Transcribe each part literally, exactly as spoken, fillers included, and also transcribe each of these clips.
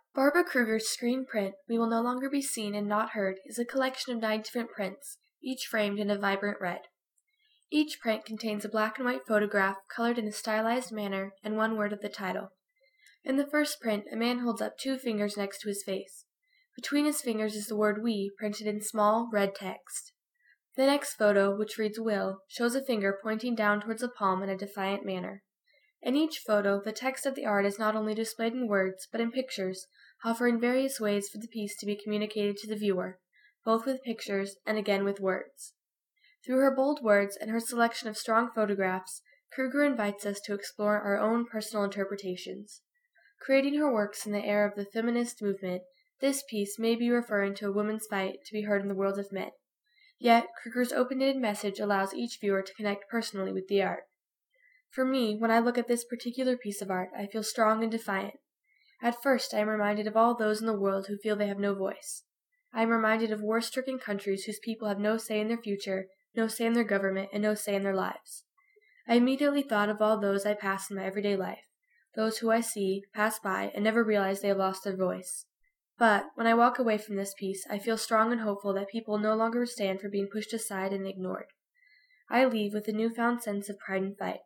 Barbara Kruger's screen print, We Will No Longer Be Seen and Not Heard, is a collection of nine different prints, each framed in a vibrant red. Each print contains a black and white photograph colored in a stylized manner and one word of the title. In the first print, a man holds up two fingers next to his face. Between his fingers is the word we printed in small, red text. The next photo, which reads Will, shows a finger pointing down towards a palm in a defiant manner. In each photo, the text of the art is not only displayed in words, but in pictures, offering various ways for the piece to be communicated to the viewer, both with pictures and again with words. Through her bold words and her selection of strong photographs, Kruger invites us to explore our own personal interpretations. Creating her works in the era of the feminist movement, this piece may be referring to a woman's fight to be heard in the world of men. Yet, Kruger's open-ended message allows each viewer to connect personally with the art. For me, when I look at this particular piece of art, I feel strong and defiant. At first, I am reminded of all those in the world who feel they have no voice. I am reminded of war-stricken countries whose people have no say in their future, no say in their government, and no say in their lives. I immediately thought of all those I pass in my everyday life, those who I see, pass by, and never realize they have lost their voice. But, when I walk away from this piece, I feel strong and hopeful that people no longer stand for being pushed aside and ignored. I leave with a newfound sense of pride and fight.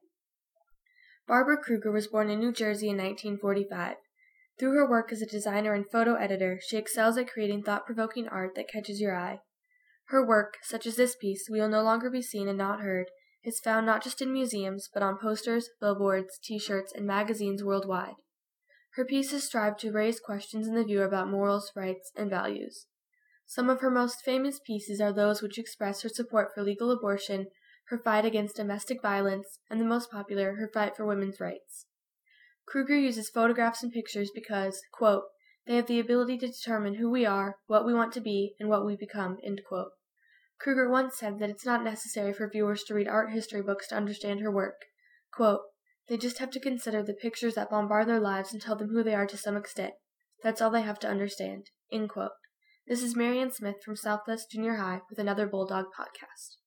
Barbara Kruger was born in New Jersey in nineteen forty-five. Through her work as a designer and photo editor, she excels at creating thought-provoking art that catches your eye. Her work, such as this piece, We Will No Longer Be Seen and Not Heard, is found not just in museums, but on posters, billboards, t-shirts, and magazines worldwide. Her pieces strive to raise questions in the viewer about morals, rights, and values. Some of her most famous pieces are those which express her support for legal abortion, her fight against domestic violence, and the most popular, her fight for women's rights. Kruger uses photographs and pictures because, quote, they have the ability to determine who we are, what we want to be, and what we become, end quote. Kruger once said that it's not necessary for viewers to read art history books to understand her work. Quote, they just have to consider the pictures that bombard their lives and tell them who they are to some extent. That's all they have to understand, end quote. This is Marianne Smith from Southwest Junior High with another Bulldog Podcast.